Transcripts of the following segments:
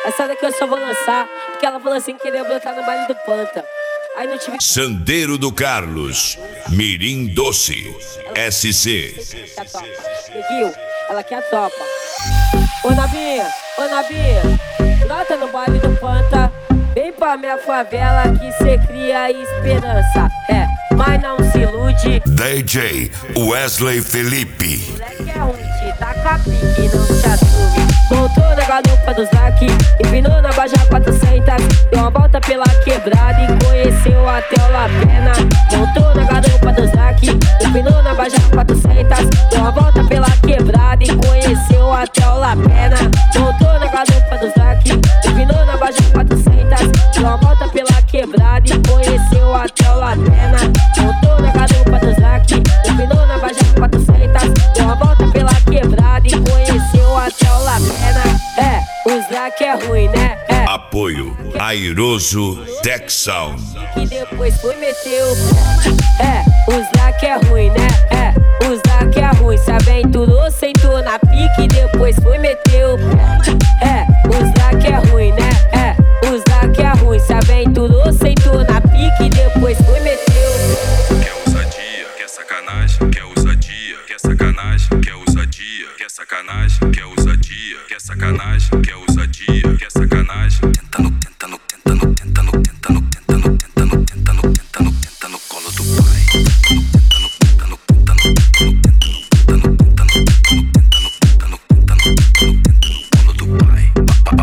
Essa daqui eu só vou lançar porque ela falou assim que queria brotar no baile do Panta. Aí não tive. Sandeiro do Carlos, Mirim Doce, SC. Seguiu, ela quer a tropa. Ô Nabinha, brota no baile do Panta. Vem pra minha favela que cê cria esperança. Mas não se ilude. DJ Wesley Felipe. Moleque é ruim, te taca pique, não se assume. Voltou na garupa do Zac, empinou na Baja 400. Deu uma volta pela quebrada e conheceu até o Lapena. Voltou na garupa do Zac, empinou na Baja 400. Deu uma volta pela quebrada e conheceu até o Lapena. Voltou na garupa do Zac, empinou na Baja 400. Deu uma volta pela quebrada e conheceu até o Lapena. Voltou na garupa do Zac, empinou na Baja 400. Deu uma volta pela quebrada e conheceu até o Lapena. O Zac é ruim, né? Apoio Airoso Tech Sound. Que depois foi meter o pé. O Zac é ruim, né? O Zac é ruim, se aventurou, sentou na pique, depois foi meter o pé. O Zac é ruim, né? O Zac é ruim, se aventurou, sentou na pique, depois foi meter o pé. Quer ousadia, quer sacanagem, quer ousadia, quer sacanagem, quer ousadia, quer sacanagem, quer ousadia, quer sacanagem, quer ousadia, quer sacanagem. Tenta no colo do pai. Tenta no colo do pai.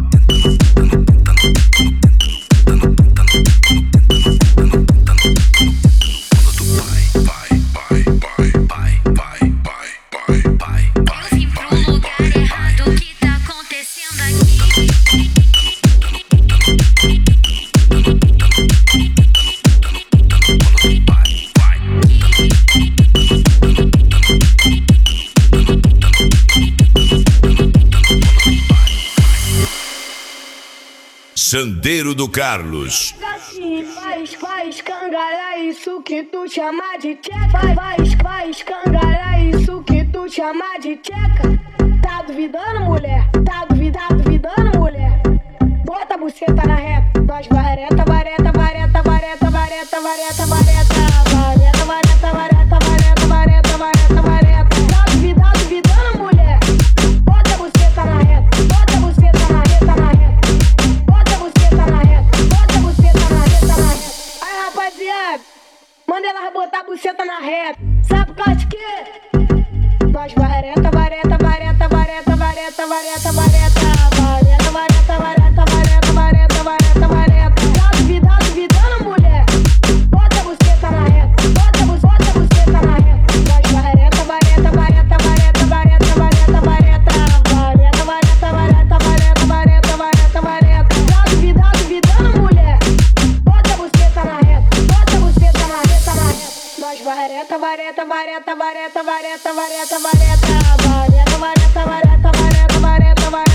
Sandeiro do Carlos. Vai escangalhar isso que tu chama de tcheca. Vai escangalhar isso que tu chama de tcheca. Tá duvidando, mulher? Tá duvidando, mulher? Bota a buceta na reta. Nós vareta. Tá duvidando, mulher? Bota a buceta na reta. Bota a buceta na reta. Bota a buceta na reta. Aí, rapaziada, manda ela botar a buceta na reta. Sabe por causa de quê? Nós vareta. Tá duvidando, mulher? Bota a buceta na reta. Bota a buceta na reta. Nós vareta. Tá duvidando, mulher? Bota a buceta na reta. Bota a buceta na reta. Nós vareta.